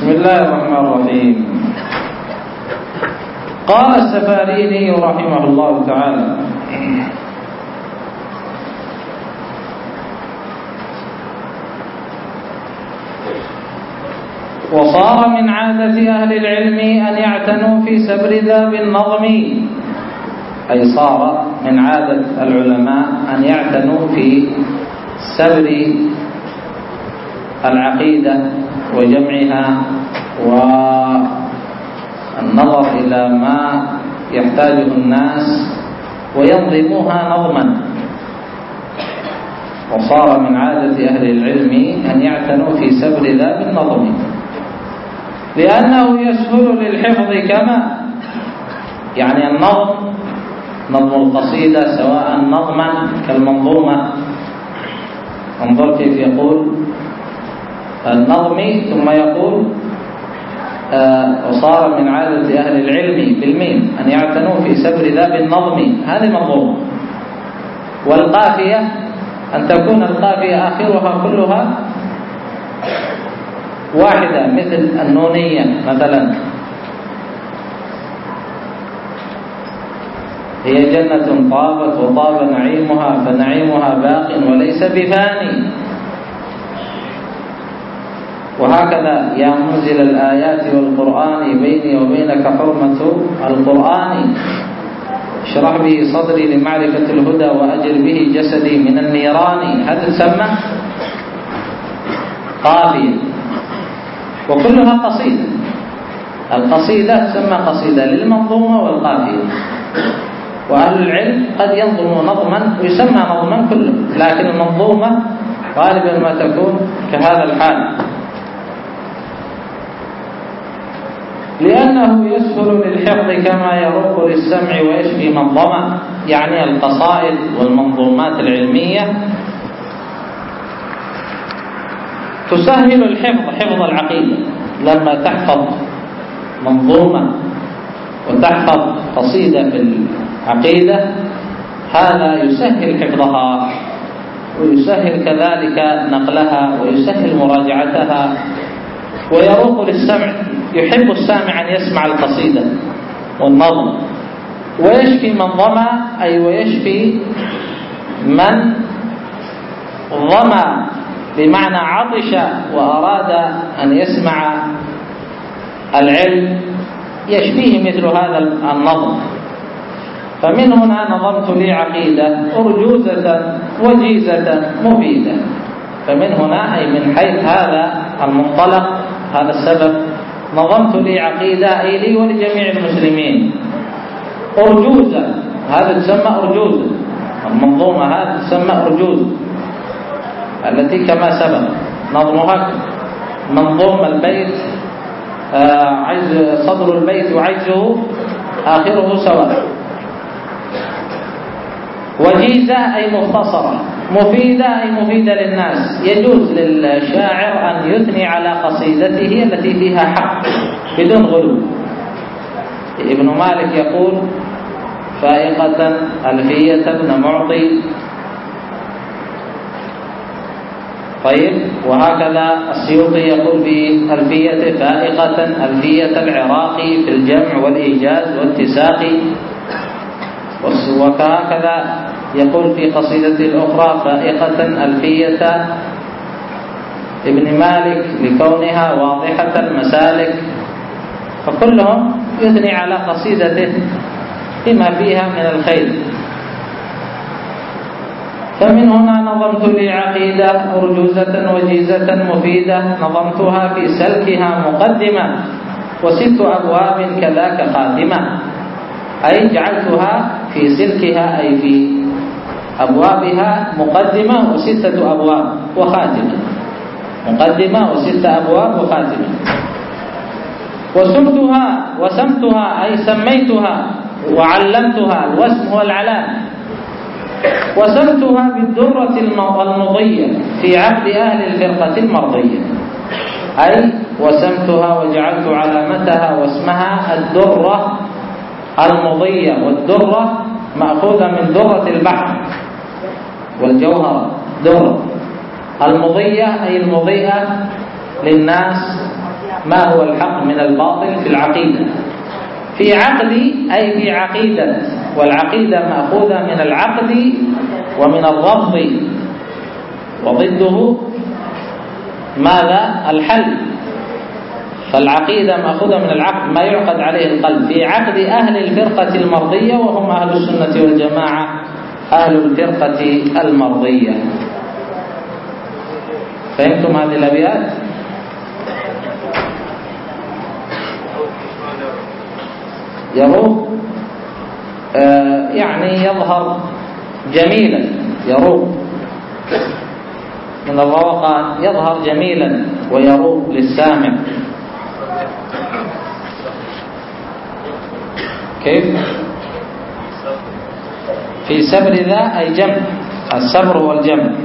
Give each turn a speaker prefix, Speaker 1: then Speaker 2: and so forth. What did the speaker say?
Speaker 1: بسم الله الرحمن الرحيم. قال السفاريني رحمه الله تعالى: وصار من عادة أهل العلم أن يعتنوا في سبر ذا بالنظم، أي صار من عادة العلماء أن يعتنوا في سبر العقيدة وجمعها والنظر إلى ما يحتاجه الناس وينظموها نظما. وصار من عادة أهل العلم أن يعتنوا في سبر ذا بالنظم لأنه يسهل للحفظ، كما يعني النظم، نظم القصيدة سواء نظما كالمنظومة، انظر كيف يقول النظم ثم يقول وصار من عادة أهل العلم بالميم أن يعتنوا في سبر ذا بالنظم، هذه منظومة. والقافية أن تكون القافية آخرها كلها واحدة، مثل النونية مثلا: هي جنة طابت وطاب نعيمها فنعيمها باق وليس بفاني. وهكذا: يا منزل الآيات والقرآن بيني وبينك حرمة القرآن، اشرح به صدري لمعرفة الهدى وأجر به جسدي من النيران. هذا تسمى قافية، وكلها قصيدة. القصيدة تسمى قصيدة للمنظومة والقافية. وأهل العلم قد ينظموا نظما ويسمى نظما كله، لكن المنظومة غالبا ما تكون كهذا الحال، لأنه يسهل للحفظ كما يروق للسمع ويشفي من ظمأ. يعني القصائد والمنظومات العلمية تسهل الحفظ، حفظ العقيدة. لما تحفظ منظومة وتحفظ قصيدة في العقيدة، هذا يسهل حفظها ويسهل كذلك نقلها ويسهل مراجعتها ويروق للسمع. يحب السامع أن يسمع القصيدة والنظم. ويشفي من ظمأ، أي ويشفي من ظمأ بمعنى عطش وأراد أن يسمع العلم، يشفيه مثل هذا النظم. فمن هنا نظمت لي عقيدة أرجوزة وجيزة مفيدة. فمن هنا أي من حيث هذا المنطلق، هذا السبب، نظمت لي عقيدة أي لي ولجميع المسلمين. أرجوزة، هذا تسمى أرجوزة، المنظومة هذه تسمى أرجوزة، التي كما سبق نظمها منظوم البيت، صدر البيت وعجزه آخره سواء. وجيزة أي مختصرة، مفيدة أي مفيدة للناس. يجوز للشاعر أن يثني على قصيدته التي فيها حق بدون غلو. ابن مالك يقول: فائقة ألفية ابن معطي. طيب، وهكذا السيوطي يقول في ألفية: فائقة ألفية العراقي في الجمع والإيجاز والاتساق. وهكذا يقول في قصيدة الأخرى: فائقة ألفية ابن مالك لكونها واضحة المسالك. فكلهم يثني على قصيدته بما فيها من الخير. فمن هنا نظمت لي عقيدة أرجوزة وجيزة مفيدة، نظمتها في سلكها مقدمة، وست أبواب كذاك قادمة. أي جعلتها في سلكها أي في أبوابها مقدمة وستة أبواب وخاتمة، مقدمة وستة أبواب وخاتمة. وسمتها أي سميتها وعلمتها، الوسم هو العلام. وسمتها بالدرة المضية في عقد أهل الفرقة المرضية، أي وسمتها وجعلت علامتها واسمها الدرة المضية. والدرة مأخوذة من درة البحر والجوهرة، درة. المضية أي المضيئة للناس ما هو الحق من الباطل في العقيدة. في عقد أي في عقيدة، والعقيدة مأخوذة من العقد ومن الرفض، وضده ماذا؟ الحل. فالعقيدة مأخوذة من العقد، ما يعقد عليه القلب. في عقد أهل الفرقة المرضية، وهم أهل السنة والجماعة أهل الفرقة المرضية. فهمتم هذه الأبيات؟ يروق يعني يظهر جميلا، يروق من الروقان، يظهر جميلا ويروق للسامع. كيف؟ في سبر ذا أي جمع، السبر هو الجمع.